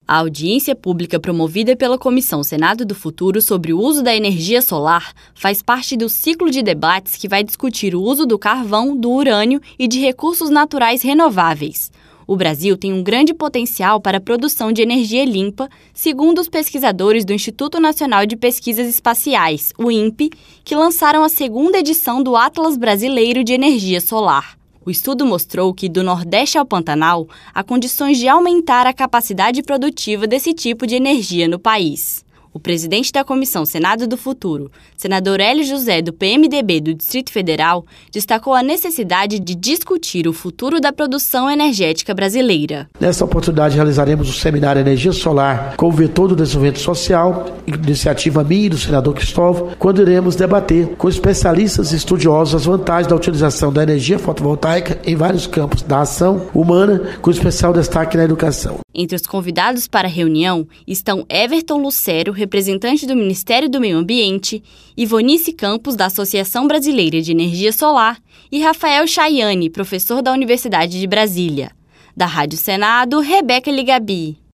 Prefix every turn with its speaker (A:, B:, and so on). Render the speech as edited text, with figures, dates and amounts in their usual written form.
A: A audiência pública promovida pela Comissão Senado do Futuro sobre o uso da energia solar faz parte do ciclo de debates que vai discutir o uso do carvão, do urânio e de recursos naturais renováveis. O Brasil tem um grande potencial para a produção de energia limpa, segundo os pesquisadores do Instituto Nacional de Pesquisas Espaciais, o INPE, que lançaram a segunda edição do Atlas Brasileiro de Energia Solar. O estudo mostrou que, do Nordeste ao Pantanal, há condições de aumentar a capacidade produtiva desse tipo de energia no país. O presidente da Comissão Senado do Futuro, senador Hélio José, do PMDB do Distrito Federal, destacou a necessidade de discutir o futuro da produção energética brasileira.
B: Nessa oportunidade, realizaremos o seminário Energia Solar com o vetor do desenvolvimento social, iniciativa minha e do senador Cristóvão, quando iremos debater com especialistas e estudiosos as vantagens da utilização da energia fotovoltaica em vários campos da ação humana, com especial destaque na educação.
A: Entre os convidados para a reunião estão Everton Lucero, representante do Ministério do Meio Ambiente, Ivonice Campos, da Associação Brasileira de Energia Solar, e Rafael Chaiane, professor da Universidade de Brasília. Da Rádio Senado, Rebeca Ligabi.